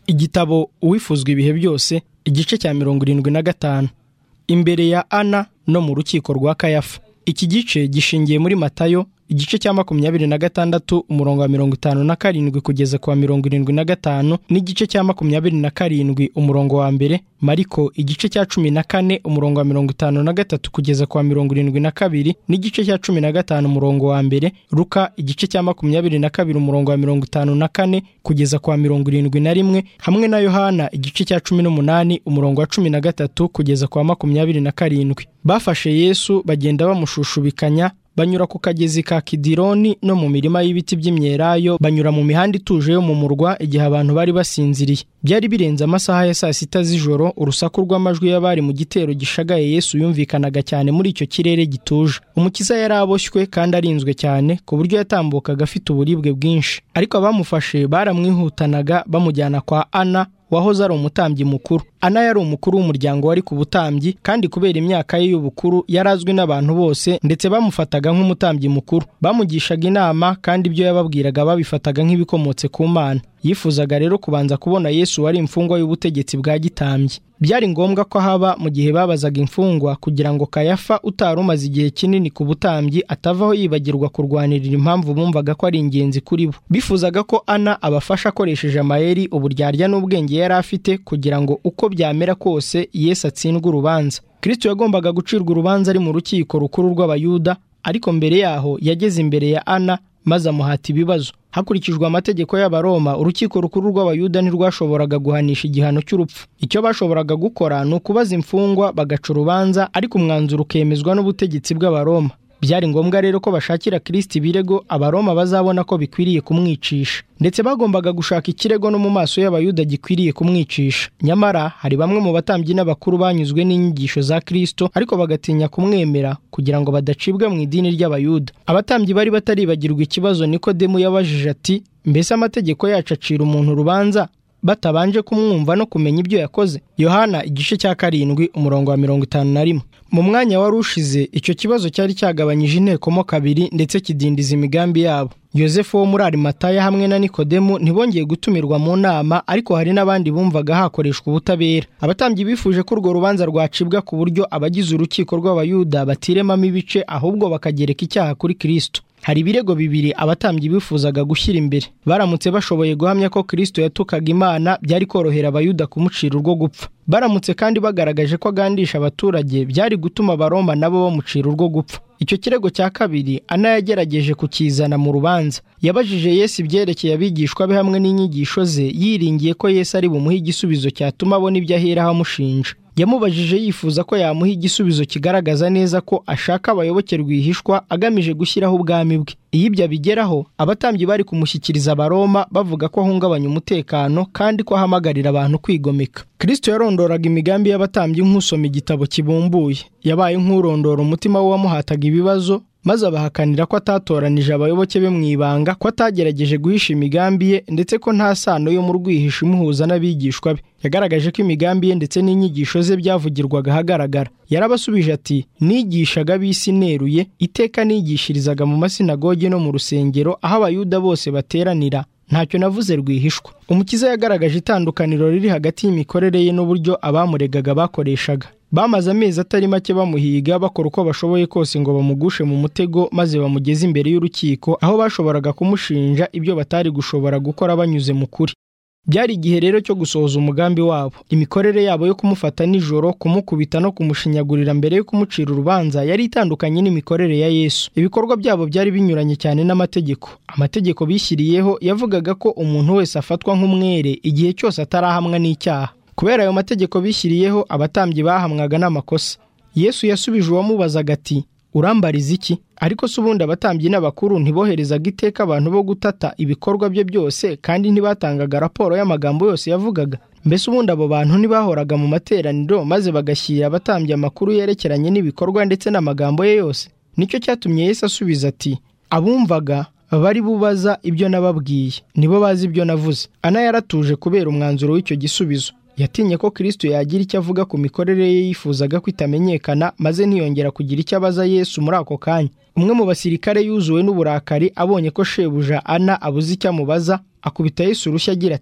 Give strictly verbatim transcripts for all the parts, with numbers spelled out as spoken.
Igitabo Uwifuzwa ibihe byose, igice cya mirongo irindwi na gatanu. Imbere ya Ana no mu rukiko rwa Kayafa. Iki gice gishingiye muri Matayo, igice cya makumyabiri na gatandatu umurongo wa mirongo itanu na karindwi kugeza ku wa mirongo irindwi na gatanu, n'igice cya makumyabiri na karindwi umurongo wa mbere, Mariko igice cya cumi na kane umurongo wa mirongo itanu na gatatu kugeza ku wa mirongo irindwi na kabiri, n'igice cya cumi na gatanu umurongo wa mbere, Luka igice cya makumyabiri na kabiri umurongo wa mirongo itanu na kane kugeza ku wa mirongo irindwi na rimwe, hamwe na Yohana igice cya cumi n'umunani umurongo wa cumi na gatatu kugeza ku wa makumyabiri na karindwi. Bafashe Yesu bagenda bamushushubikanya, banyura ku kagezi ka Kidironi no mu mirima y'ibiti by'imyelayo, banyura mu mihanda ituje yo mu murwa igihe abantu bari basinziriye. Byari birenze amasaha ya saa sita z'ijoro, urusaku rw'amajwi y'abari mu gitero gishagaye Yesu yumvikanaga cyane muri icyo kirere gituje. Umukiza yari aboshywe kandi arinzwe cyane ku buryo yatambukaga afite uburibwe bwinshi, ariko abamufashe baramwihutanaga bamujyana kwa Ana wahoze ari umutambyi mukuru. Ana yari umukuru w'umuryango wari ku butambyi, kandi kubera imyaka ye y'ubukuru yari azwi n'abantu bose, ndetse bamufataga nk'umutambyi mukuru. Bamugishaga inama, kandi ibyo yababwiraga babifataga nk'ibikomotse ku Mana. Yifuzaga rero kubanza kubona Yesu wari imfungwa y'ubutegetsi bwa gitambyi. Byari ngombwa ko haba mu gihe babazaga imfungwa, kugira ngo Kayafa utari umaze igihe kinini ku butambyi atavaho yibagirwa kurwanirira impamvu bumvaga ko ari ingenzi kuri bo. Bifuzaga ko Ana abafasha akoresheje amayeri, uburyarya n'ubwenge yari afite, kugira ngo uko byamera kose Yesu atsindwe urubanza. Kristo yagombaga gucirwa urubanza ari mu rukiko rukuru rw'Abayuda, ariko mbere yaho yageze imbere ya Ana maze amuhata ibibazo. Hakurikijwe amategeko y'Abaroma, urukiko rukuru rw'Abayuda ntirwashoboraga guhanisha igihano cy'urupfu. Icyo bashoboraga gukora ni ukubaza imfungwa bagaca urubanza, ariko umwanzuro ukemezwa n'ubutegetsi bw'Abaroma. Byari ngombwa rero ko bashakira Kristo ibirego Abaroma bazabona ko bikwiriye kumwicisha, ndetse bagombaga gushaka ikirego no mu maso y'Abayuda gikwiriye kumwicisha. Nyamara hari bamwe mu batambyi n'abakuru banyuzwe n'inyigisho za Kristo, ariko bagatinya kumwemera kugira ngo badacibwa mu idini ry'Abayuda. Abatambyi bari bataribagirwa ikibazo Nikodemu yabajije ati, mbese amategeko yacu acira umuntu urubanza batabanje kumwumva no kumenya ibyo yakoze? Yohana igice cya karindwi umurongo wa mirongo itanu na rimwe. Mu mwanya wari ushize, icyo kibazo cyari cyagabanyije inteko mo kabiri, ndetse kidindiza imigambi yabo. Yosefu wo muri Arimataya hamwe na Nikodemu ntibongeye gutumirwa mu nama, ariko hari n'abandi bumvaga hakoreshwa ubutabera. Abatambyi bifuje ko urwo rubanza rwacibwa ku buryo abagize urukiko rw'Abayuda batiremamo ibice, ahubwo bakagereka icyaha kuri Kristo. Hari ibirego bibiri abatambyi bifuzaga gushyira imbere. Baramutse bashoboye guhamya ko Kristo yatukaga Imana, byari korohera Abayuda kumucira urwo gupfa. Baramutse kandi bagaragaje ko agandisha abaturage, byari gutuma Abaroma nabo bamucira urwo gupfa. Icyo kirego cya kabiri Ana yagerageje kukizana mu rubanza. Yabajije Yesu ibyerekeye abigishwa be hamwe n'inyigisho ze, yiringiye ko Yesu ari bumuhe igisubizo cyatuma abona ibyo aheraho amushinja. Yamubajije yifuza ko yamuha igisubizo kigaragaza neza ko ashaka abayoboke rwihishwa, agamije gushyiraho ubwami bwe. Iyo ibyo abigeraho, abatambyi bari kumushyikiriza Abaroma bavuga ko ahungabanya umutekano, kandi ko ahamagarira abantu kwigomeka. Kristo yarondoraga imigambi y'abatambyi nk'usoma igitabo kibumbuye. Yabaye nk'urondora umutima w'uwamuhataga ibibazo, maze abahakanira ko atatoranije abayoboke be mu ibanga, ko atagerageje guhisha imigambi ye, ndetse ko nta sano yo mu rwihisho imuhuza n'abigishwa be. Yagaragaje ko imigambi ye ndetse n'inyigisho ze byavugirwaga ahagaragara. Yarabasubije ati, nigishaga ab'isi neruye, iteka nigishirizaga mu masinagogi no mu rusengero, aho Abayuda bose bateranira, ntacyo navuze rwihishwa. Umukiza yagaragaje itandukaniro riri hagati y'imikorere ye n'uburyo abamuregaga bakoreshaga. Bamaze amezi atari make bamuhiga, bakora uko bashoboye kose ngo bamugushe mu mutego, maze bamugeze imbere y'urukiko, aho bashoboraga kumushinja ibyo batari gushobora gukora banyuze mu kuri. Byari igihe rero cyo gusohoza umugambi wabo. Imikorere yabo yo kumufata nijoro, kumukubita no kumushinyagurira mbere yo kumucira urubanza yari itandukanye n'imikorere ya Yesu. Ibikorwa byabo byari binyuranye cyane n'amategeko. Amategeko bishyiriyeho yavugaga ko umuntu wese afatwa nk'umwere igihe cyose atarahamwa n'icyaha. Kubera ayo mategeko bishyiriyeho, abatambyi bahamwaga n'amakosa. Yesu yasubije uwamubazaga ati, urambariza iki? Ariko se ubundi abatambyi n'abakuru ntiboherezaga iteka abantu bo gutata ibikorwa bye byose, kandi ntibatangaga raporo y'amagambo yose yavugaga? Mbese ubundi abo bantu ntibahoraga mu materaniro, maze bagashyira abatambyi amakuru yerekeranye n'ibikorwa ndetse n'amagambo ye yose? Nicyo cyatumye Yesu asubiza ati, abumvaga bari bubaza ibyo nababwiye, nibo bazi ibyo navuze. Ana yaratuje kubera umwanzuro w'icyo gisubizo. Yatinye ko Kristo yagira icyo avuga ku mikorere ye yifuzaga ko itamenyekana, maze ntiyongera kugira icyo abaza Yesu muri ako kanya. Umwe mu basirikare yuzuwe n'uburakari abonye ko shebuja Ana abuze icyo amubaza, akubita Yesu urushyi agira ati,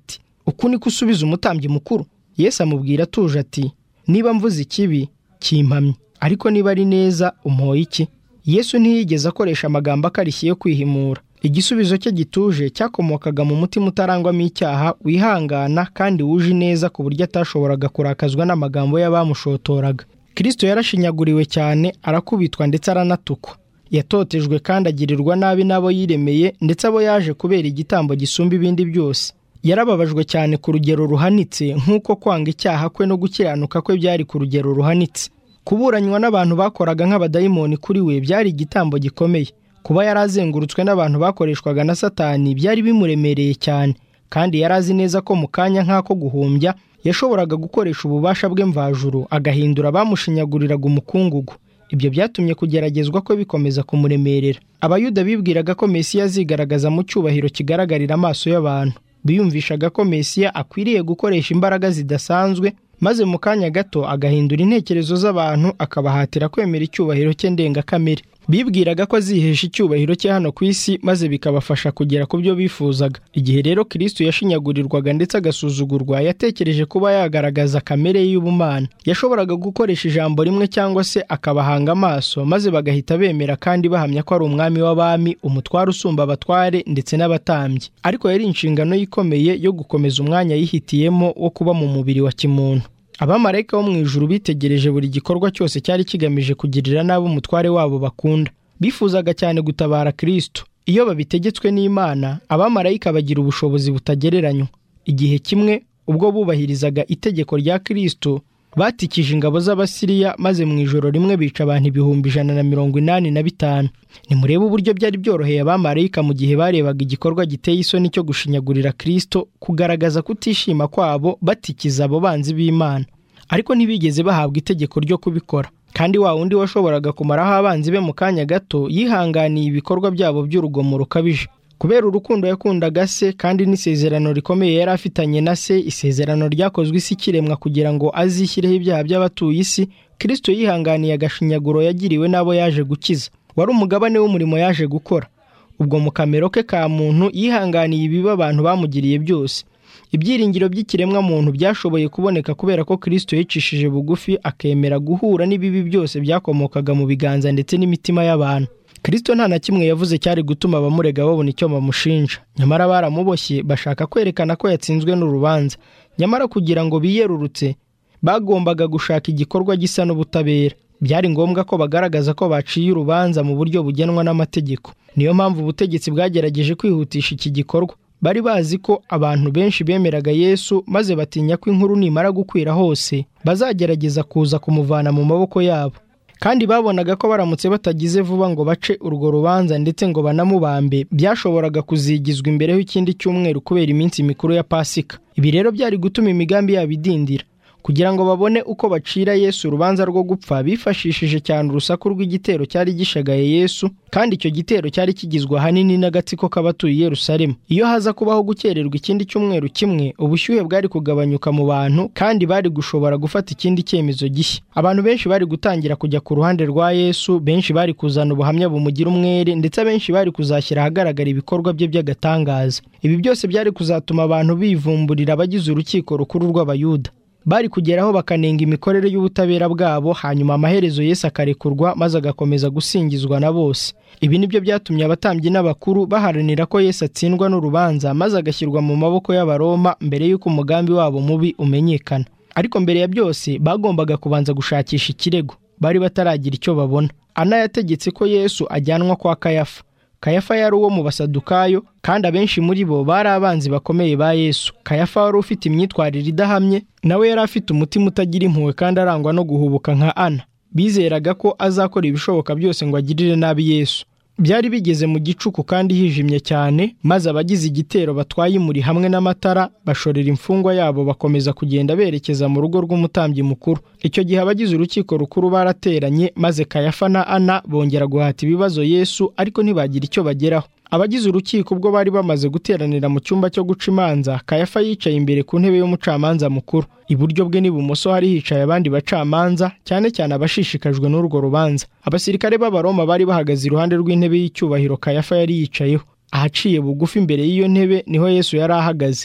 uku niko usubiza umutambyi mukuru? Yesu amubwira atuje ati, niba mvuze ikibi kimpamye, ariko niba ari neza umpoye iki? Yesu ntiyigeze akoresha amagambo akarishye yo kwihimura. Igisubizo cye gituje cyakomokaga mu mutima utarangwamo icyaha, wihangana kandi wuje neza, ku buryo atashoboraga kurakazwa n'amagambo y'abamushotoraga. Kristo yarashinyaguriwe cyane, arakubitwa ndetse aranatukwa. Yatotejwe kandi agirirwa nabi n'abo yiremeye, ndetse abo yaje kubera igitambo gisumba ibindi byose. Yarababajwe cyane ku rugero ruhanitse, nk'uko kwanga icyaha kwe no gukiranuka kwe byari ku rugero ruhanitse. Kuburanywa n'abantu bakoraga nk'abadayimoni kuri we byari igitambo gikomeye. Kuba yarazengurutswe n'abantu bakoreshwaga na Satani byari bimuremereye cyane, kandi yarazi neza ko mu kanya nk'ako guhumbya yashoboraga gukoresha ububasha bwe mvajuru agahindura abamushinyaguriraga umukungugu. Ibyo byatumye kugeragezwa kwe bikomeza kumuremerera. Abayuda bibwiraga ko Mesiya azigaragaza mu cyubahiro kigaragarira amaso y'abantu. Biyumvishaga ko Mesiya akwiriye gukoresha imbaraga zidasanzwe, maze mu kanya gato agahindura intekerezo z'abantu, akabahatira kwemera icyubahiro cye ndengakamere. Bibwiraga ko azihesha icyubahiro cye hano ku isi, maze bikabafasha kugera ku byo bifuzaga. Igihe rero Kristo yashinyagurirwaga ndetse agasuzugurwa, yatekereje kuba yagaragaza kamere y'ubumana. Yashoboraga gukoresha ijambo rimwe cyangwa se akabahanga amaso, maze bagahita bemera kandi bahamya ko ari umwami w'abami, umutware usumba abatware ndetse n'abatambyi. Ariko yari inshingano ikomeye yo gukomeza umwanya yihitiyemo wo kuba mu mubiri wa kimuntu. Abamarayika bo mu ijuru bitegereje buri gikorwa cyose cyari kigamije kugirira nabi umutware wabo bakunda. Bifuzaga cyane gutabara Kristo. Iyo babitegetswe n'Imana, abamarayika bagira ubushobozi butagereranywa. Igihe kimwe ubwo bubahirizaga itegeko rya Kristo, batikije ingabo z'Abasiriya, maze mu ijoro rimwe bica abantu ibihumbi ijana na mirongo inani na bitanu. Nimurebe uburyo byari byoroheye abamarayika mu gihe barebaga igikorwa giteye isoni cyo gushinyagurira Kristo, kugaragaza kutishima kwabo batikiza abo banzi b'Imana. Ariko ntibigeze bahabwa itegeko ryo kubikora. Kandi wa wundi washoboraga kumaraho abanzi be mu kanya gato, yihanganiye ibikorwa byabo by'urugomo rukabije. Kubera urukundo yakundaga se kandi n'isezerano rikomeye yari afitanye na se, isezerano ryakozwe isi kiremwa kugira ngo azishyireho ibyaha by'abatuye isi, Kristo yihanganiye agashinyaguro yagiriwe n'abo yaje gukiza. Wari umugabane w'umurimo yaje gukora. Ubwo mu kamero ke ka muntu yihanganiye ibibi abantu bamugiriye byose. Ibyiringiro by'ikiremwa muntu byashoboye kuboneka kubera ko Kristo yicishije bugufi akemera guhura n'ibibi byose byakomokaga mu biganza ndetse n'imitima y'abantu. Kristo nta na kimwe yavuze cyari gutuma abamurega babona icyo bamushinja. Nyamara baramuboshye bashaka kwerekana ko yatsinzwe n'urubanza. Nyamara kugira ngo biyerurutse, bagombaga gushaka igikorwa gisa n'ubutabera. Byari ngombwa ko bagaragaza ko baciye urubanza mu buryo bugenwa n'amategeko. Niyo mpamvu ubutegetsi bwagerageje kwihutisha iki gikorwa. Bari bazi ko abantu benshi bemeraga Yesu, maze batinya ko inkuru nimara gukwira hose bazagerageza kuza kumuvana mu maboko yabo. Kandi babonaga ko baramutse batagize vuba ngo bace urwo rubanza ndetse ngo banamubambe, byashoboraga kuzigizwa imbereho ikindi cyumweru kubera iminsi mikuru ya Pasika. Ibi rero byari gutuma imigambi yabo idindira. Kugira ngo babone uko bacira Yesu urubanza rwo gupfa, bifashishije cyane urusaku rw'igitero cyari gishagaye Yesu, kandi icyo gitero cyari kigizwe ahanini n'agatsiko k'abatuye Yerusalemu. Iyo haza kubaho gukererwa ikindi cyumweru kimwe, ubushyuhe bwari kugabanyuka mu bantu, kandi bari gushobora gufata ikindi cyemezo gishya. Abantu benshi bari gutangira kujya ku ruhande rwa Yesu, benshi bari kuzana ubuhamya bumugira umwere, ndetse abenshi bari kuzashyira ahagaragara ibikorwa bye by'agatangaza. Ibi byose byari kuzatuma abantu bivumburira abagize urukiko rukuru rw'Abayuda. Bari kugeraho bakanenga imikorere y'ubutabera bwabo, hanyuma amaherezo Yesu akarekurwa maze agakomeza gusingizwa na bose. Ibi nibyo byatumye abatambyi n'abakuru baharanira ko Yesu atsindwa n'urubanza maze agashyirwa mu maboko y'Abaroma mbere y'uko umugambi wabo mubi umenyekana. Ariko mbere ya byose bagombaga kubanza gushakisha ikirego. Bari bataragira icyo babona. Ana yategetse ko Yesu ajyanwa kwa Kayafa. Kayafa yari uwo mu Basadukayo, kandi abenshi muri bo bari abanzi bakomeye ba Yesu. Kayafa wari ufite imyitwarire idahamye, nawe yari afite umutima utagira impuhwe kandi arangwa no guhubuka nka Ana. Bizeraga ko azakora ibishoboka byose ngo agirire nabi Yesu. Byari bigeze mu gicuku kandi hijimye cyane, maze abagize igitero batwaye imuri hamwe n'amatara bashorera imfungwa yabo bakomeza kugenda berekeza mu rugo rw'umutambyi mukuru. Icyo gihe abagize urukiko rukuru barateranye, maze Kayafa na Ana bongera guhata ibibazo Yesu, ariko ntibagira icyo bageraho. Abagize urukiko ubwo bari bamaze guteranira mu cyumba cyo guca imanza, Kayafa yicaye imbere ku ntebe y'umucamanza mukuru. Iburyo bwe n'ibumoso hari hicaye abandi bacamanza, cyane cyane abashishikajwe n'urwo rubanza. Abasirikare b'Abaroma bari bahagaze iruhande rw'intebe y'icyubahiro Kayafa yari yicayeho. Ahaciye bugufi imbere y'iyo ntebe niho Yesu yari ahagaze.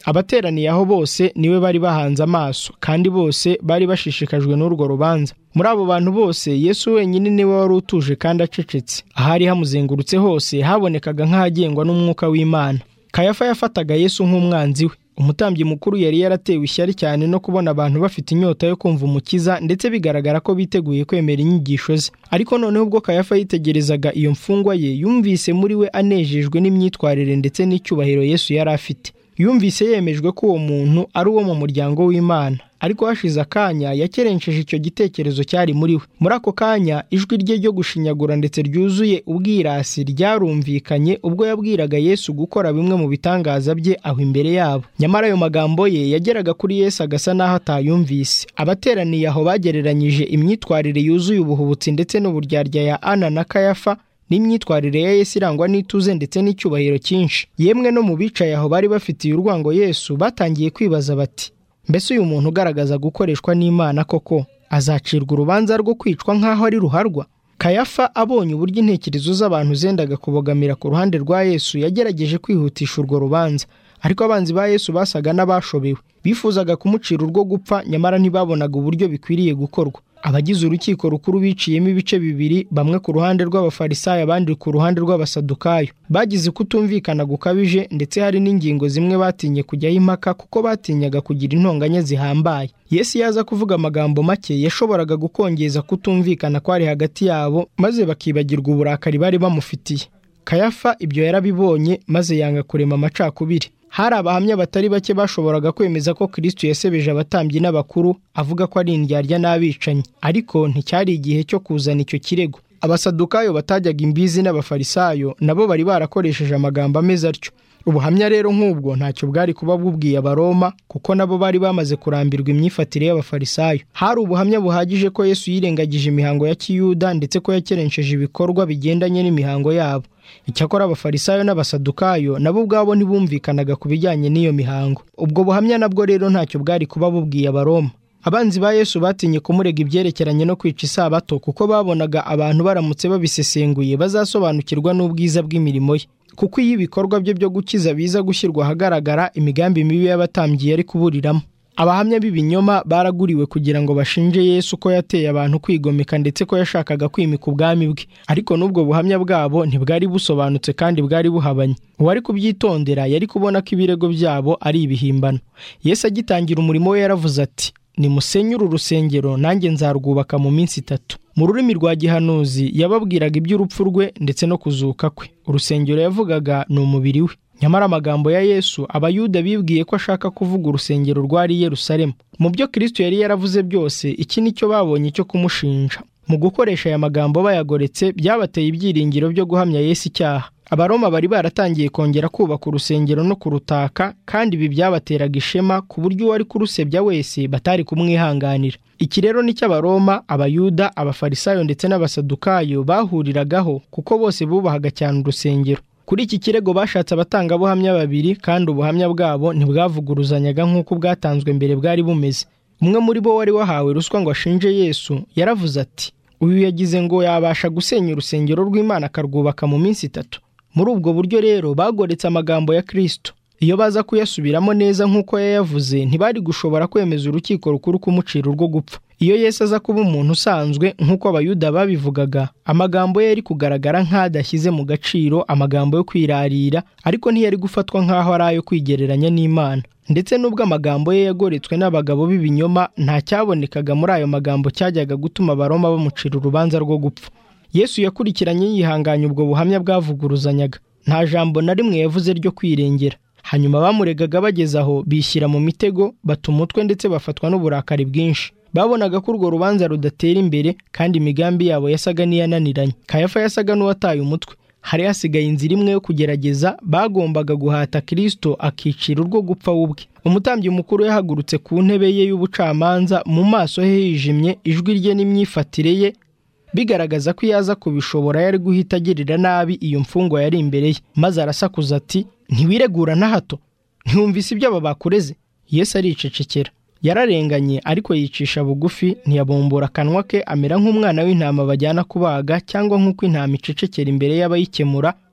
Abateraniye aho bose niwe bari bahanze amaso, kandi bose bari bashishikajwe n'urwo rubanza. Muri abo bantu bose Yesu wenyine niwe wari utuje kandi acecetse. Ahari hamuzengurutse hose habonekaga nk'ahagengwa n'umwuka w'Imana. Kayafa yafataga Yesu nk'umwanzi we. Umutambyi mukuru yari yaratewe ishyari cyane no kubona abantu bafite inyota yo kumva Umukiza, ndetse bigaragara ko biteguye kwemera inyigisho ze. Ariko noneho ubwo Kayafa yitegerezaga iyo mfungwa ye, yumvise muri we anejejwe n'imyitwarire ndetse n'icyubahiro Yesu yari afite. Yumvise yemejwe ko uwo muntu ari uwo mu muryango w'Imana. Ariko hashize akanya yakerenceje icyo gitekerezo cyari muri we. Muri ako kanya ijwi rye ryo gushinyagura ndetse ryuzuye ubwirasi ryarumvikanye ubwo yabwiraga Yesu gukora bimwe mu bitangaza bye aho imbere yabo. Nyamara ayo magambo ye yageraga kuri Yesu agasa naho atayumvise. Abateraniye aho bagereranyije imyitwarire yuzuye ubuhubutsi ndetse n'uburyarya ya Ana na Kayafa n'imyitwarire ya Yesu irangwa n'ituze ndetse n'icyubahiro cyinshi. Yemwe no mu bicaye aho bari bafitiye urwango Yesu batangiye kwibaza bati, mbese uyu muntu ugaragaza gukoreshwa n'Imana koko azacirwa urubanza rwo kwicwa nk'aho ari ruharwa? Kayafa abonye uburyo intekerezo z'abantu zendaga kubogamira ku ruhande rwa Yesu, yagerageje kwihutisha urwo rubanza. Ariko abanzi ba Yesu basaga n'abashobewe, bifuzaga kumucira urwo gupfa, nyamara ntibabonaga uburyo bikwiriye gukorwa. Abagize urukiko rukuru biciyemo ibice bibiri, bamwe ku ruhande rw'abafarisayo abandi ku ruhande rw'abasadukayo. Bagize kutumvikana gukabije, ndetse hari n'ingingo zimwe batinye kujyaho impaka kuko batinyaga kugira intonganya zihambaye. Yesu yaza kuvuga amagambo make yashoboraga gukongeza kutumvikana kwari hagati yabo, maze bakibagirwa uburakari bari bamufitiye. Kayafa ibyo yarabibonye, maze yanga kurema amacakubiri. Hari abahamya batari bake bashoboraga kwemeza ko Kristo yasebeje abatambyi n'abakuru, avuga ko ari indyarya n'abicanyi. Ariko nticyari igihe cyo kuzana icyo kirego. Abasadukayo batajyaga imbizi n'abafarisayo nabo bari barakoresheje amagambo ameze atyo. Ubuhamya rero nk'ubwo ntacyo bwari kuba bubwiye Abaroma, kuko nabo bari bamaze kurambirwa imyifatire y'abafarisayo. Hari ubuhamya buhagije ko Yesu yirengagije imihango ya Kiyuda ndetse ko yakerenceje ibikorwa bigendanye n'imihango yabo. Icyakora abafarisayo n'abasadukayo nabo ubwabo ntibumvikanaga ku bijyanye n'iyo mihango. Ubwo buhamya nabwo rero ntacyo bwari kuba bubwiye Abaroma. Abanzi ba Yesu batinye kumurega ibyerekeranye no kwica isabato, kuko babonaga abantu baramutse babisesenguye bazasobanukirwa n'ubwiza bw'imirimo ye. Kuko iyo ibikorwa bye byo gukiza biza gushyirwa ahagaragara, imigambi mibi y'abatambyi yari kuburiramo. Abahamya b'ibinyoma baraguriwe kugira ngo bashinje Yesu ko yateye abantu kwigomeka ndetse ko yashakaga kwimika ubwami bwe. Ariko n'ubwo buhamya bwabo ntibwari busobanutse kandi bwari buhabanye. Uwari kubyitondera yari kubona ko ibirego byabo ari ibihimbano. Yesu agitangira umurimo we yaravuze ati, nimusenye uru rusengero nanjye nzarwubaka mu minsi itatu. Mu rurimi rwa gihanuzi yababwiraga iby'urupfu rwe ndetse no kuzuka kwe. Urusengero yavugaga ni umubiri we. Nyamara amagambo ya Yesu Abayuda bibwiye ko ashaka kuvuga urusengero rwari Yerusalemu. Mu byo Kristo yari yaravuze byose, iki nicyo babonye cyo kumushinja. Mu gukoresha aya magambo bayagoretse, byabateye ibyiringiro byo guhamya Yesu icyaha. Abaroma bari baratangiye kongera kubaka urusengero no kurutaka, kandi ibi byabateraga ishema ku buryo uwari kurusebya wese batari kumwihanganira. Iki rero ni cy'Abaroma, Abayuda, Abafarisayo ndetse n'Abasadukayo bahuriragaho, kuko bose bubahaga cyane urusengero. Kuri iki kirego bashatse abatangabuhamya babiri, kandi ubuhamya bwabo ntibwavuguruzanyaga nk'uko bwatanzwe mbere bwari bumeze. Umwe muri bo wari wahawe ruswa ngo ashinje Yesu yaravuze ati, uyu yagize ngo yabasha gusenya urusengero rw'Imana akarwubaka mu minsi itatu. Muri ubwo buryo rero bagoretse amagambo ya Kristo. Iyo baza kuyasubiramo neza nk'uko yayavuze, ntibari gushobora kwemeza urukiko rukuru kumucira urwo gupfa. Iyo Yesu aza kuba umuntu usanzwe nk'uko Abayuda babivugaga, amagambo ye yari kugaragara nk'adashyize mu gaciro, amagambo yo kwirarira, ariko ntiyari gufatwa nk'aho ari ayo kwigereranya n'Imana. Ndetse n'ubwo amagambo ye yagoretswe n'abagabo b'ibinyoma, nta cyabonekaga muri ayo magambo cyajyaga gutuma Abaroma bamucira urubanza rwo gupfa. Yesu yakurikiranye yihanganye ubwo buhamya bwavuguruzanyaga. Nta jambo na rimwe yavuze ryo kwirengera. Hanyuma bamuregaga bageze aho bishyira mu mitego, bata umutwe ndetse bafatwa n'uburakari bwinshi. Babonaga ko urwo rubanza rudatera imbere, kandi imigambi yabo yasaga n'iyananiranye. Kayafa yasaga n'uwataye umutwe. Hari hasigaye inzira imwe yo kugerageza, bagombaga guhata Kristo akicira urwo gupfa ubwe. Umutambyi mukuru yahagurutse ku ntebe ye y'ubucamanza, mu maso he hijimye, ijwi rye n'imyifatire ye bigaragaza ko yaza kubishobora yari guhita agirira nabi iyo mfungwa yari imbere ye. Maze arasakuza ati, ntiwiregura na hato? Ntiwumvise ibyo aba bakureze? Yesu aricecekera. Yararenganye, ariko yicisha bugufi, ntiyabumbura akanwa ke, amera nk'umwana w'intama bajyana kubaga, cyangwa nk'uko intama icecekera imbere y'abayikemura,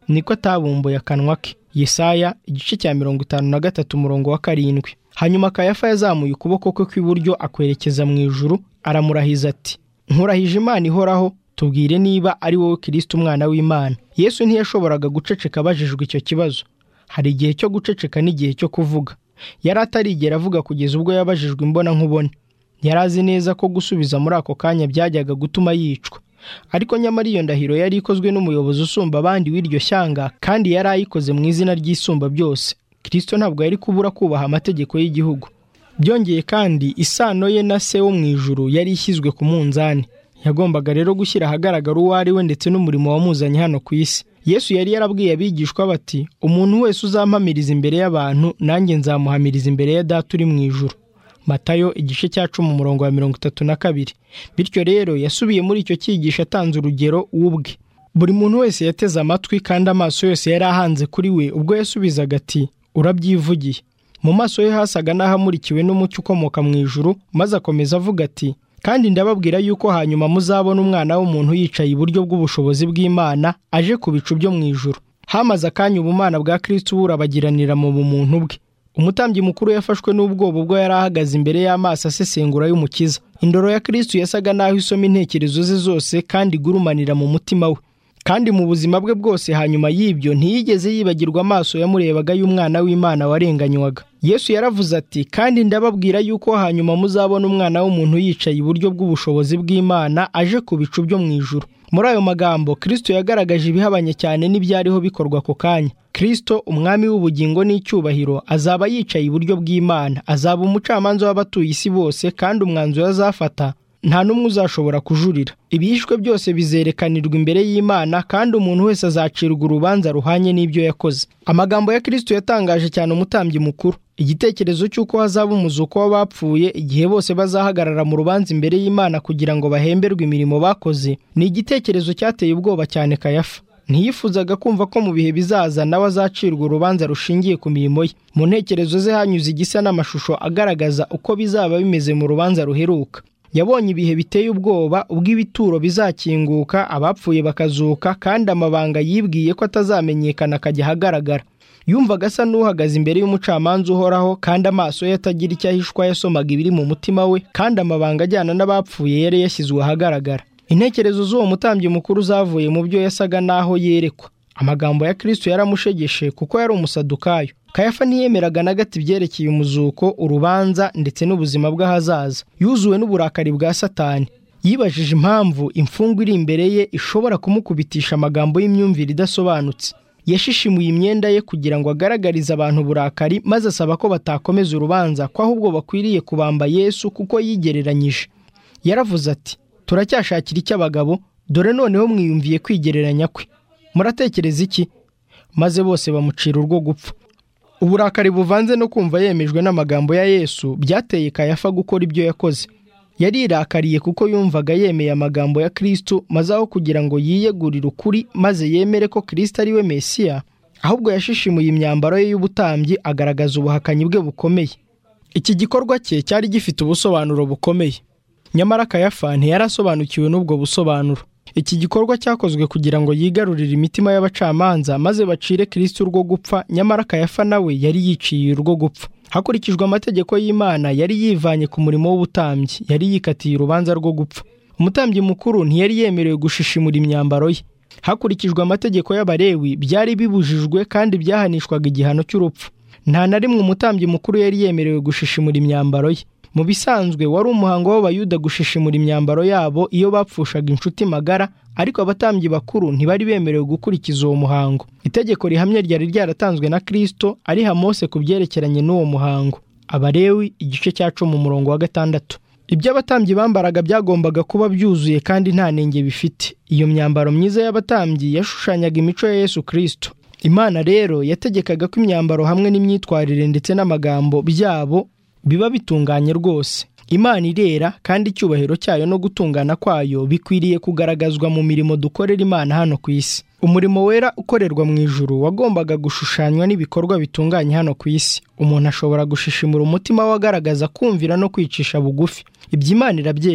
niko atabumbuye akanwa ke. Yesaya igice cya mirongo itanu na gatatu umurongo wa karindwi. Hanyuma Kayafa yazamuye ukuboko kwe kw'iburyo akwerekeza mu ijuru, aramurahiza ati, nkurahije Imana ihoraho, tubwire niba ari wowe Kristo umwana w'Imana. Yesu ntiyashoboraga guceceka abajijwe icyo kibazo. Hari igihe cyo guceceka n'igihe cyo kuvuga. Yari atarigera avuga kugeza ubwo yabajijwe imbona nkubone. Yari azi neza ko gusubiza muri ako kanya byajyaga gutuma yicwa. Ariko nyamara iyo ndahiro yari ikozwe n'umuyobozi usumba abandi w'iryo shyanga, kandi yari ayikoze mu izina ry'isumba byose. Kristo ntabwo yari kubura kubaha amategeko y'igihugu. Byongeye kandi isano ye na se wo mu ijuru yari ishyizwe ku munzani. Yagombaga rero gushyira ahagaragara uwo ari we ndetse n'umurimo wamuzanye hano ku isi. Yesu yari yarabwiye abigishwa bati, umuntu wese uzampamiriza imbere y'abantu, nanjye nzamuhamiriza imbere ya Data uri mu ijuru. Matayo igice cya cumi umurongo wa mirongo itatu na kabiri. Bityo rero yasubiye muri icyo cyigisho atanze urugero ubwe. Buri muntu wese yateze amatwi kandi amaso yose yari ahanze kuri we ubwo yasubizaga ati, urabyivugiye. Mu maso ye hasaga n'ahamurikiwe n'umucyo ukomoka mu ijuru, maze akomeza avuga ati, kandi ndababwira yuko hanyuma muzabona umwana w'umuntu yicaye iburyo bw'ubushobozi bw'Imana aje ku bicu byo mu ijuru. Hamaze akanya ubumana bwa Kristo burabagiranira mu bumuntu bwe. Umutambyi mukuru yafashwe n'ubwoba ubwo yari ahagaze imbere y'amaso asesengura y'Umukiza. Indoro ya Kristo yasaga naho isoma intekerezo ze zose kandi igurumanira mu mutima we. Kandi mu buzima bwe bwose hanyuma y'ibyo ntiyigeze yibagirwa amaso yamurebaga y'umwana w'Imana warenganywaga. Yesu yaravuze ati, kandi ndababwira yuko hanyuma muzabona umwana w'umuntu yicaye iburyo bw'ubushobozi bw'Imana aje ku bicu byo mu ijuru. Muri ayo magambo Kristo yagaragaje ibihabanye cyane n'ibyariho bikorwa ako kanya. Kristo umwami w'ubugingo n'icyubahiro azaba yicaye iburyo bw'Imana, azaba umucamanza w'abatuye isi bose, kandi umwanzuro azafata nta n'umwe uzashobora kujurira. Ibihishwe byose bizerekanirwa imbere y'Imana, kandi umuntu wese azacirwa urubanza ruhanye n'ibyo yakoze. Amagambo ya Kristo yatangaje cyane umutambyi mukuru. Igitekerezo cy'uko hazaba umuzuko w'abapfuye igihe bose bazahagarara mu rubanza imbere y'Imana kugira ngo bahemberwe imirimo bakoze, ni igitekerezo cyateye ubwoba cyane Kayafa. Ntiyifuzaga kumva ko mu bihe bizaza nawe azacirwa urubanza rushingiye ku mirimo ye. Mu ntekerezo ze hanyuze igisa n'amashusho agaragaza uko bizaba bimeze mu rubanza ruheruka. Yabonye ibihe biteye ubwoba, ubwo ibituro bizakinguka, abapfuye bakazuka, kandi amabanga yibwiye ko atazamenyekana akajya ahagaragara. Yumvaga asa n'uhagaze imbere y'umucamanza uhoraho, kandi amaso ye atagira icyo ahishwa yasomaga ibiri mu mutima we, kandi amabanga ajyana n'abapfuye yari yashyizwe ahagaragara. Intekerezo z'uwo mutambyi mukuru zavuye mu byo yasaga naho yerekwa. Amagambo ya Kristo yaramushegeshe kuko yari umusadukayo. Kayafa ntiyemeraga na gato ibyerekeye umuzuko, urubanza ndetse n'ubuzima bw'ahazaza. Yuzuwe n'uburakari bwa Satani. Yibajije impamvu imfungwa iri imbere ye ishobora kumukubitisha amagambo y'imyumvire idasobanutse. Yashishimuye imyenda ye kugira ngo agaragarize abantu uburakari, maze asaba ko batakomeza urubanza, ko ahubwo bakwiriye kubamba Yesu kuko yigereranyije. Yaravuze ati, turacyashakira iki abagabo? Dore noneho mwiyumviye kwigereranya kwe. Muratekereza iki? Maze bose bamucira urwo gupfa. Uburakari buvanze no kumva yemejwe n'amagambo ya Yesu byateye Kayafa gukora ibyo yakoze. Yarirakariye kuko yumvaga yemeye amagambo ya Kristo, maze aho kugira ngo yiyegurire ukuri maze yemere ko Kristo ari we Mesiya, ahubwo yashishimuye imyambaro ye y'ubutambyi agaragaza ubuhakanyi bwe bukomeye. Iki gikorwa cye cyari gifite ubusobanuro bukomeye. Nyamara Kayafa ntiyarasobanukiwe n'ubwo busobanuro. Iki gikorwa cyakozwe kugira ngo yigarurire imitima y'abacamanza maze bacire Kristo urwo gupfa, nyamara Kayafa nawe yari yiciye urwo gupfa. Hakurikijwe amategeko y'Imana yari yivanye ku murimo w'ubutambyi, yari yikatiye urubanza rwo gupfa. Umutambyi mukuru ntiyari yemerewe gushishimura imyambaro ye. Hakurikijwe amategeko y'Abalewi byari bibujijwe kandi byahanishwaga igihano cy'urupfu. Nta na rimwe umutambyi mukuru yari yemerewe gushishimura imyambaro ye. Mu bisanzwe wari umuhango w'Abayuda gushishimura imyambaro yabo iyo bapfushaga inshuti magara, ariko abatambyi bakuru ntibari bemerewe gukurikiza uwo muhango. Itegeko rihamye ryari ryaratanzwe na Kristo ariha Mose ku byerekeranye n'uwo muhango. Abalewi igice cya cumi umurongo wa gatandatu. Ibyo abatambyi bambaraga byagombaga kuba byuzuye kandi nta nenge bifite. Iyo myambaro myiza y'abatambyi yashushanyaga imico ya Yesu Kristo. Imana rero yategekaga ko imyambaro hamwe n'imyitwarire ndetse n'amagambo byabo biba bitunganye rwose. Imana irera kandi icyubahiro cyayo no gutungana kwayo bikwiriye kugaragazwa mu mirimo dukorera Imana hano ku isi. Umurimo wera ukorerwa mu ijuru wagombaga gushushanywa n'ibikorwa bitunganye hano ku isi. Umuntu ashobora gushishimura umutima we agaragaza kumvira no kwicisha bugufi. Ibyo Imana irabyemera.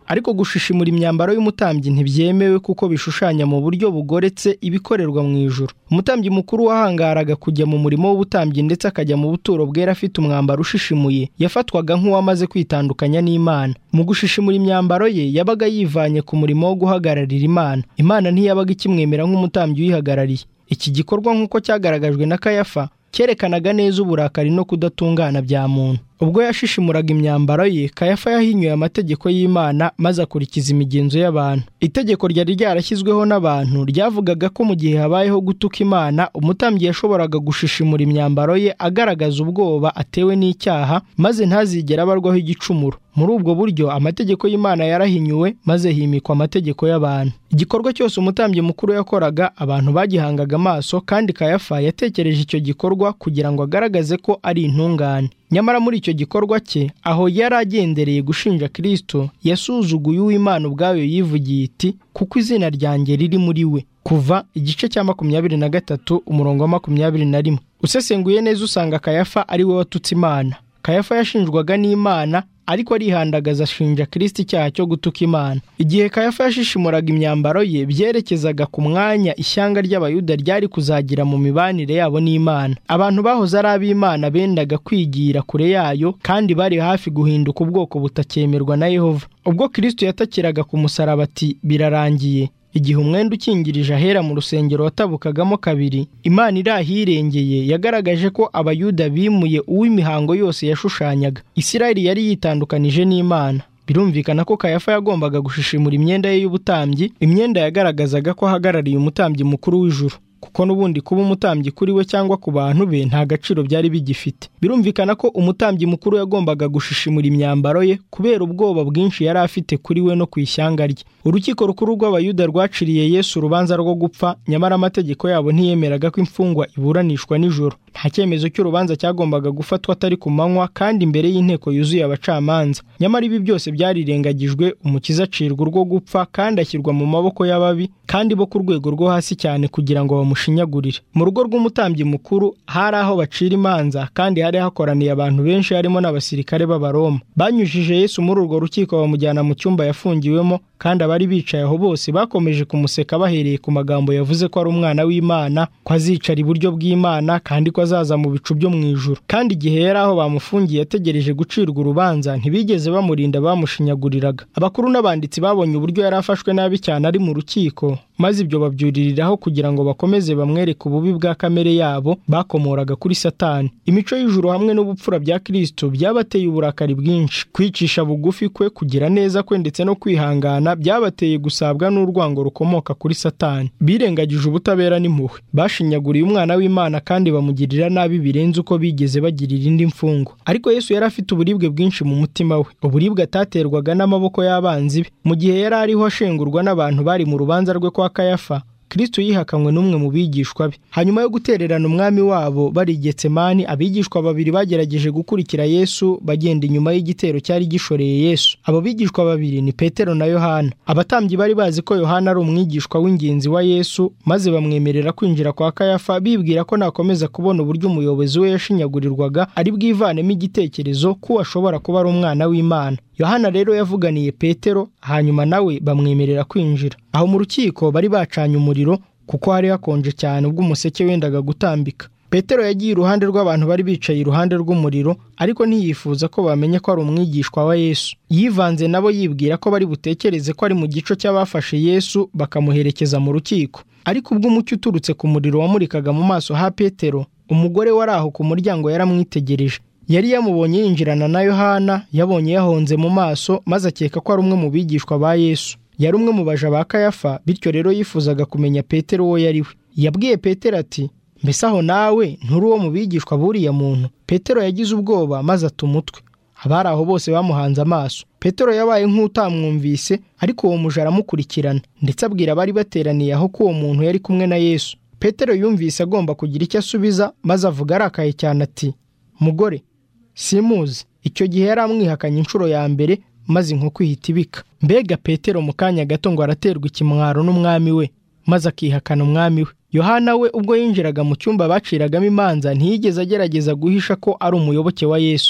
ariko gushishimura imyambaro y'umutambyi ntibyemewe kuko bishushanya mu buryo bugoretse ibikorerwa mu ijuru. Umutambyi mukuru wahangaraga kujya mu murimo w'ubutambyi ndetse akajya mu buturo bwera afite umwambaro ushishimuye yafatwaga nk'uwamaze kwitandukanya n'Imana. Mu gushishimura imyambaro ye yabaga yivanye ku murimo wo guhagararira Imana. Imana ntiyabaga ikimwemera nk'umutambyi uyihagarariye. Iki gikorwa nk'uko cyagaragajwe na Kayafa cyerekanaga neza uburakari no kudatungana bya muntu. Ubwo yashishimuraga imyambaro ye, Kayafa yahinyuye amategeko y'Imana maze akurikiza imigenzo y'abantu. Itegeko ryari ryarashyizweho n'abantu ryavugaga ko mu gihe habayeho gutuka Imana, umutambyi yashoboraga gushishimura imyambaro ye agaragaza ubwoba atewe n'icyaha maze ntazigera abarwaho igicumuro. Muri ubwo buryo amategeko y'Imana yarahinyuwe maze himikwa amategeko y'abantu. Igikorwa cyose umutambyi mukuru yakoraga abantu bagihangaga amaso, kandi Kayafa yatekereje icyo gikorwa kugira ngo agaragaze ko ari intungane. Nyamara muri icyo gikorwa cye, aho yari agendereye gushinja Kristo, yasuzuguye uw'Imana ubwayo yivugiye iti, kuko izina ryanjye riri muri we. Kuva igice cya makumyabiri na gatatu umurongo wa makumyabiri na rimwe. Usesenguye neza usanga Kayafa ari we watutse Imana. Kayafa yashinjwaga n'Imana, ariko arihandagaza ashinja Kristo icyaha cyo gutuka Imana. Igihe Kayafa yashishimuraga imyambaro ye, byerekezaga ku mwanya ishyanga ry'Abayuda ryari kuzagira mu mibanire yabo n'Imana. Abantu bahoze ari ab'Imana bendaga kwigira kure yayo, kandi bari hafi guhinduka ubwoko butakyemerwa na Yehova. Ubwo Kristo yatakiraga ku musaraba ati birarangiye, igihe umwenda ukingirije ahera mu rusengero watabukagamo kabiri, Imana irahirengeye yagaragaje ko Abayuda bimuye uw'imihango yose yashushanyaga. Isirayeli yari yitandukanije n'Imana. Birumvikana ko Kayafa yagombaga gushishimura imyenda ye y'ubutambyi, imyenda yagaragazaga ko ahagarariye umutambyi mukuru w'ijuru, kuko n'ubundi kuba umutambyi kuri we cyangwa ku bantu be nta gaciro byari bigifite. Birumvikana ko umutambyi mukuru yagombaga gushishimura imyambaro ye kubera ubwoba bwinshi yari afite kuri we no ku ishyanga rye. Urukiko rukuru rw'Abayuda rwaciriye Yesu urubanza rwo gupfa, nyamara amategeko yabo ntiyemeraga ko imfungwa iburanishwa nijoro. Nta cyemezo cy'urubanza cyagombaga gufatwa atari ku manywa kandi imbere y'inteko yuzuye abacamanza. Nyamara ibi byose byarirengagijwe, Umukiza acirwa urwo gupfa kandi ashyirwa mu maboko y'ababi kandi bo ku rwego rwo hasi cyane kugira ngo bamushinyagurire. Mu rugo rw'umutambyi mukuru hari aho bacira imanza, kandi hari hakoraniye abantu benshi harimo n'abasirikare b'Abaroma. Banyujije Yesu muri urwo rukiko bamujyana mu cyumba yafungiwemo, kandi abari bicaye aho bose bakomeje kumuseka bahereye ku magambo yavuze ko ari umwana w'Imana, ko azicara iburyo bw'Imana kandi ko azaza mu bicu byo mu ijuru. Kandi igihe yari aho bamufungiye yategereje gucirwa urubanza, ntibigeze bamurinda, bamushinyaguriraga. Abakuru n'abanditsi babonye uburyo yari afashwe nabi cyane ari mu rukiko, maze ibyo babyuririraho kugira ngo bakomeze bamwereke ububi bwa kamere yabo bakomoraga kuri Satani. Imico y'ijuru hamwe n'ubupfura bya Kristo byabateye uburakari bwinshi. Kwicisha bugufi kwe, kugira neza kwe ndetse no kwihangana byabateye gusabwa n'urwango rukomoka kuri Satani. Birengagije ubutabera n'impuhwe, bashinyaguriye umwana w'Imana kandi bamugirira nabi birenze uko bigeze bagirira indi mfungwa. Ariko Yesu yari afite uburibwe bwinshi mu mutima we, uburibwe ataterwaga n'amaboko y'abanzi be. Mu gihe yari ariho ashengurwa n'abantu bari mu rubanza rwe kwa Kayafa, Kristo yihakanywe n'umwe mu bigishwa be. Hanyuma yo gutererana umwami wabo bari i Getsemani, abigishwa babiri bagerageje gukurikira Yesu bagenda inyuma y'igitero cyari gishoreye Yesu. Abo bigishwa babiri ni Petero na Yohana. Abatambyi bari bazi ko Yohana ari umwigishwa w'ingenzi wa Yesu, maze bamwemerera kwinjira kwa Kayafa, bibwira ko nakomeza kubona uburyo umuyobozi we yashinyagurirwaga ari bwivanemo igitekerezo ko ashobora kuba ari umwana w'Imana. Yohana rero yavuganiye Petero, hanyuma nawe bamwemerera kwinjira. Aho mu rukiko bari bacanye umuriro kuko hari hakonje cyane ubwo umuseke wendaga gutambika. Petero yagiye iruhande rw'abantu bari bicaye iruhande rw'umuriro, ariko ntiyifuza ko bamenye ko ari umwigishwa wa Yesu. Yivanze nabo yibwira ko bari butekereze ko ari mu gico cy'abafashe Yesu bakamuherekeza mu rukiko. Ariko ubwo umucyo uturutse ku muriro wamurikaga mu maso ha Petero, umugore wari aho ku muryango yaramwitegereje. Yari yamubonye yinjirana na Yohana, yabonye yahonze mu maso, maze akeka ko ari umwe mu bigishwa ba Yesu. Yari umwe mu baja ba Kayafa, bityo rero yifuzaga kumenya Petero uwo yari we. Yabwiye Petero ati, mbese aho nawe nturi uwo mu bigishwa buriya muntu? Petero yagize ubwoba maze ata umutwe. Abari aho bose bamuhanze amaso. Petero yabaye nk'utamwumvise, ariko uwo muja aramukurikirana, ndetse abwira abari bateraniye aho ko uwo muntu yari kumwe na Yesu. Petero yumvise agomba kugira icyo asubiza, maze avuga arakaye cyane ati, mugore, simuzi. Icyo gihe yari amwihakanye inshuro ya mbere, maze inkoko ihita ibika. Mbega Petero mu kanya gato ngo araterwa ikimwaro n'umwami we, maze akihakana umwami we. Yohana we ubwo yinjiraga mu cyumba baciragamo imanza ntiyigeze agerageza guhisha ko ari umuyoboke wa Yesu.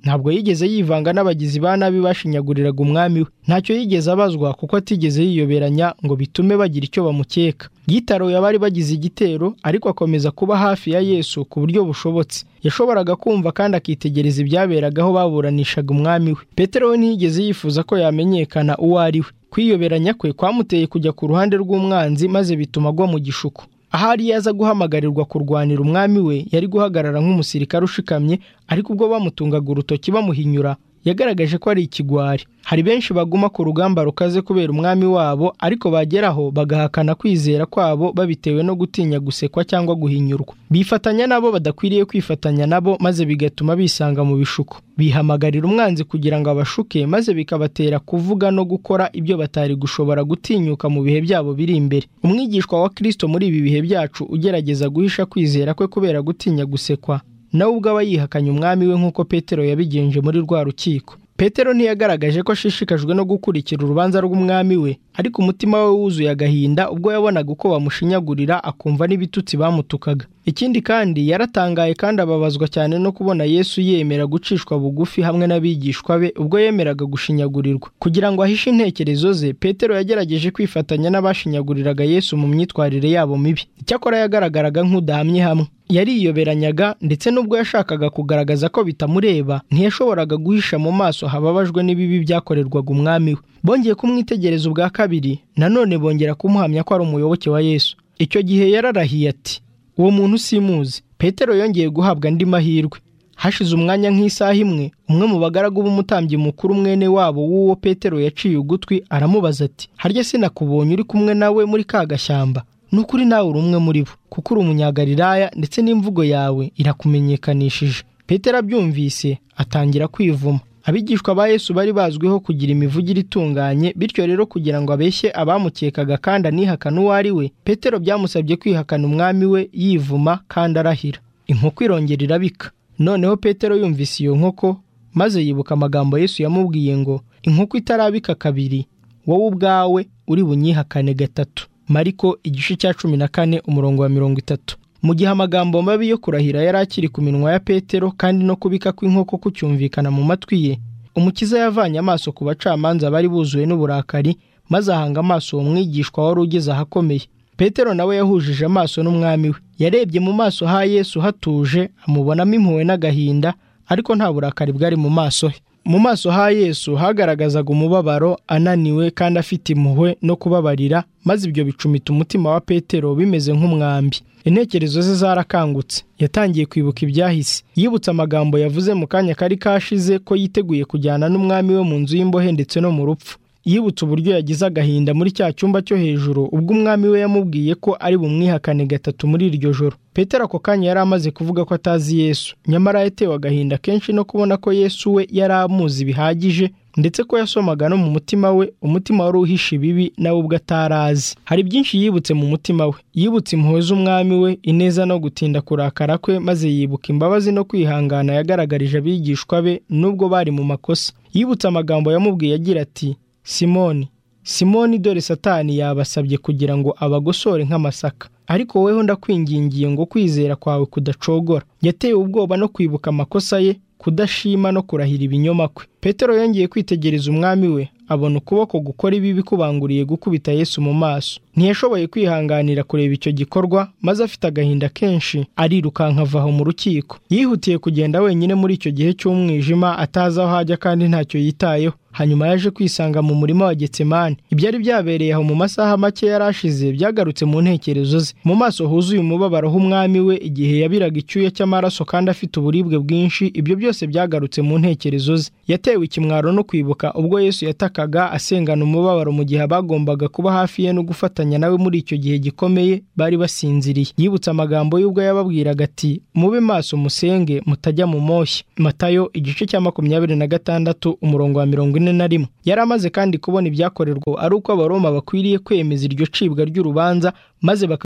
ntabwo yigeze yivanga n'abagizi ba nabi bashinyaguriraga umwami we. Ntacyo yigeze abazwa kuko atigeze yiyoberanya ngo bitume bagira icyo bamukeka. Yitaruye abari bagize igitero, ariko akomeza kuba hafi ya Yesu ku buryo bushobotse. Yashoboraga kumva kandi akitegereza ibyaberagaho baburanishaga umwami we. Petero we ntiyigeze yifuza ko yamenyekana uwo ari we. Kwiyoberanya kwe kwamuteye kujya ku ruhande rw'umwanzi, maze bituma agwa mu gishuko. Ahari yaza guhamagarirwa kurwanira umwami we, yari guhagarara nk'umusirikare ushikamye, ariko ubwo bamutungaga urutoki bamuhinyura, yagaragaje ko ari ikigwari. Hari benshi baguma ku rugamba rukaze kubera umwami wabo, ariko bageraho bagahakana kwizera kwabo babitewe no gutinya gusekwa cyangwa guhinyurwa. Bifatanya nabo badakwiriye kwifatanya nabo, maze bigatuma bisanga mu bishuko. Bihamagarira umwanzi kugira ngo abashuke, maze bikabatera kuvuga no gukora ibyo batari gushobora gutinyuka mu bihe byabo biri imbere. Umwigishwa wa Kristo muri ibi bihe byacu ugerageza guhisha kwizera kwe kubera gutinya gusekwa, nawe ubwo aba yihakanye umwami we nk'uko Petero yabigenje muri rwa rukiko. Petero ntiyagaragaje ko ashishikajwe no gukurikira urubanza rw'umwami we, ariko umutima we wuzuye agahinda ubwo yabonaga uko bamushinyagurira, akumva n'ibitutsi bamutukaga. Ikindi kandi yaratangaye kandi ababazwa cyane no kubona Yesu yemera gucishwa bugufi hamwe n'abigishwa be ubwo yemeraga gushinyagurirwa. Kugira ngo ahishe intekerezo ze, Petero yagerageje kwifatanya n'abashinyaguriraga Yesu mu myitwarire yabo mibi. Icyakora yagaragaraga nk'udahamye hamwe. Yariyoberanyaga, ndetse n'ubwo yashakaga kugaragaza ko bitamureba, ntiyashoboraga guhisha mu maso hababajwe n'ibibi byakorerwaga umwami we. Bongeye kumwitegereza ubwa kabiri, nanone bongera kumuhamya ko ari umuyoboke wa Yesu. Icyo gihe yararahiye ati, uwo muntu simuzi. Petero yongeye guhabwa andi mahirwe. Hashize umwanya nk'isaha imwe, umwe mu bagaragu b'umutambyi mukuru mwene wabo w'uwo Petero yaciye ugutwi aramubaza ati, harya sinakubonye uri kumwe nawe muri ka gashyamba? Nukuri nawe uri umwe muri bo, kuko uri umunyagalilaya, ndetse n'imvugo yawe irakumenyekanishije. Petero abyumvise atangira kwivuma. Abigishwa ba Yesu bari bazwiho kugira imivugire itunganye, bityo rero kugira ngo abeshye abamukekaga kandi anihakana uwo ari we, Petero byamusabye kwihakana umwami we yivuma kandi arahira. Inkoko irongera irabika. Noneho Petero yumvise iyo nkoko, maze yibuka amagambo Yesu yamubwiye ngo, inkoko itarabika kabiri, wowe ubwawe uri bunyihakane gatatu. Mariko igice cya cumi na kane umurongo wa mirongo itatu. Mu gihe amagambo mabi yo kurahira yari akiri ku minwa ya Petero kandi no kubika kw'inkoko kucyumvikana mu matwi ye, Umukiza yavanye amaso ku bacamanza bari buzuye n'uburakari, maze ahanga amaso uwo mwigishwa wari ugeze ahakomeye. Petero nawe yahujije amaso n'umwami we. Yarebye mu maso ha Yesu hatuje, amubonamo impuhwe n'agahinda, ariko nta burakari bwari mu maso he. Mu maso ha Yesu hagaragazaga umubabaro, ananiwe kandi afite impuhwe no kubabarira, maze ibyo bicumita umutima wa Petero bimeze nk'umwambi. Intekerezo ze zarakangutse. Yatangiye kwibuka ibyahise. Yibutse amagambo yavuze mu kanya kari kashize ko yiteguye kujyana n'umwami we mu nzu y'imbohe ndetse no mu rupfu. Yibutse uburyo yagize agahinda muri cya cyumba cyo hejuru ubwo umwami we yamubwiye ko ari bumwihakane gatatu muri iryo joro. Petero ako kanya yari amaze kuvuga ko atazi Yesu, nyamara yatewe agahinda kenshi no kubona ko Yesu we yari amuzi bihagije, ndetse ko yasomaga no mu mutima we, umutima wari uhishe ibibi nawe ubwo atarazi. Hari byinshi yibutse mu mutima we. Yibutse impuhwe z'umwami we, ineza no gutinda kurakara kwe, maze yibuka imbabazi no kwihangana yagaragarije abigishwa be nubwo bari mu makosa. Yibutse amagambo yamubwiye agira ati, Simoni, Simoni, dore Satani yabasabye kugira ngo abagosore nk'amasaka, ariko weho ndakwingingiye ngo kwizera kwawe kudacogora. Yatewe ubwoba no kwibuka amakosa ye, kudashima no kurahira ibinyoma kwe. Petero yongeye kwitegereza umwami we, abona ukuboko gukora ibibi kubanguriye gukubita Yesu mu maso. Ntiyashoboye kwihanganira kureba icyo gikorwa, maze afite agahinda kenshi arirukanka ava aho mu rukiko. Yihutiye kugenda wenyine muri icyo gihe cy'umwijima, atazi aho ajya kandi ntacyo yitayeho. Hanyuma yaje kwisanga mu murima wa Getsemani. Ibyari byabereye aho mu masaha make yarashize byagarutse mu ntekerezo ze. Mu maso huzuye umubabaro h'umwami we igihe yabiraga icyuya cy'amaraso kandi afite uburibwe bwinshi, ibyo byose byagarutse mu ntekerezo ze. Yatewe ikimwaro no kwibuka ubwo Yesu yatakaga asengana umubabaro mu gihe abagombaga kuba hafi ye no gufatanya nawe muri icyo gihe gikomeye bari basinziriye. Yibutse amagambo y'ubwo yababwiraga ati, mube maso musenge mutajya mu moshya. Matayo igice cya makumyabiri na gatandatu umurongo wa mirongo ine na rimwe. Yari amaze kandi kubona ibyakorerwa ari uko Abaroma bakwiriye kwemeza iryo cibwa ry'urubanza, maze